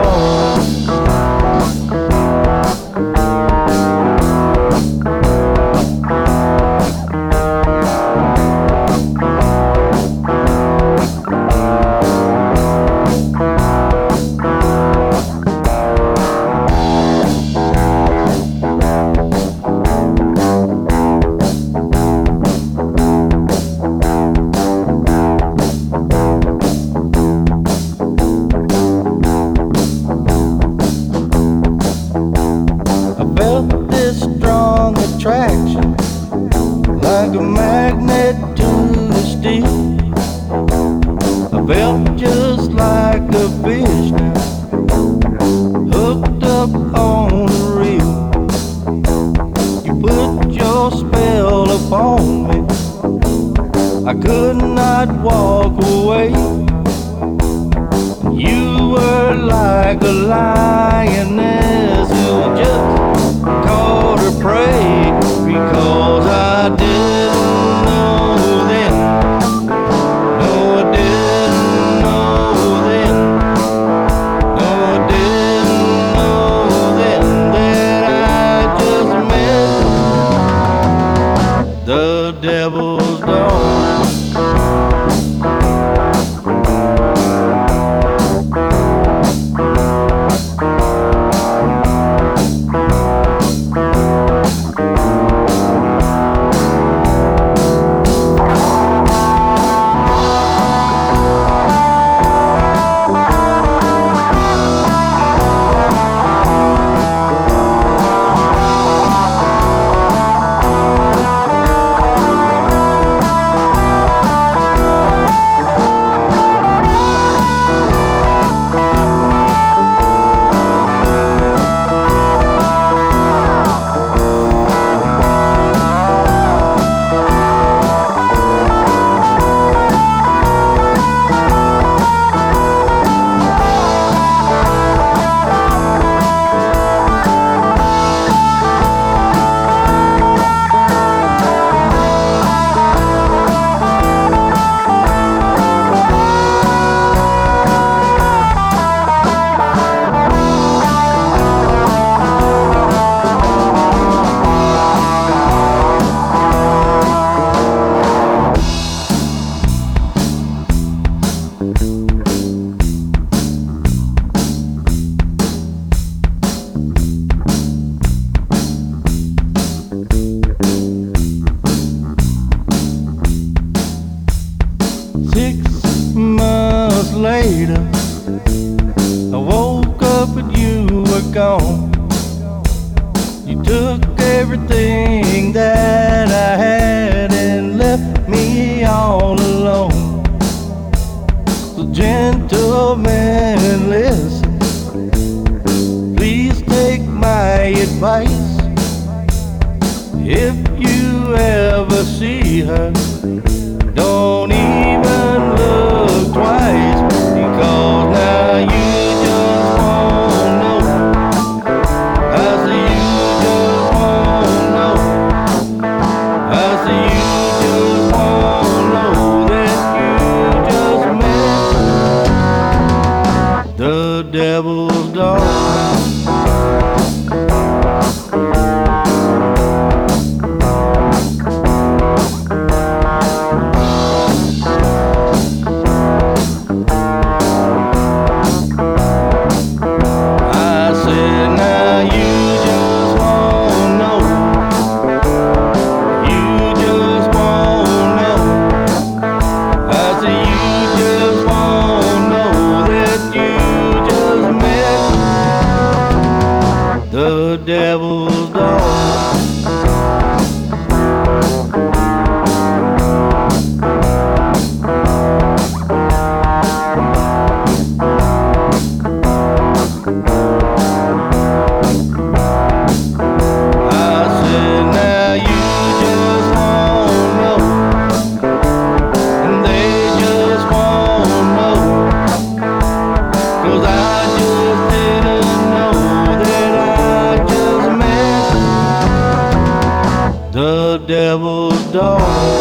Attraction like a magnet to the steel. I felt just like a fish now, hooked up on the reel. You put your spell upon me, I could not walk away. You were like a lioness who just caught her prey. Because I didn't know then, no I didn't know then, no I didn't know then that I just met the devil's dawn. Later, I woke up and you were gone. You took everything that I had and left me all alone. So gentlemen, listen, please take my advice. If you ever see her, don't even look twice. Because now you just won't know. I say you just won't know. I say you just won't know that you just met the devil's dawn. The devil's dawn. The devil's dawn.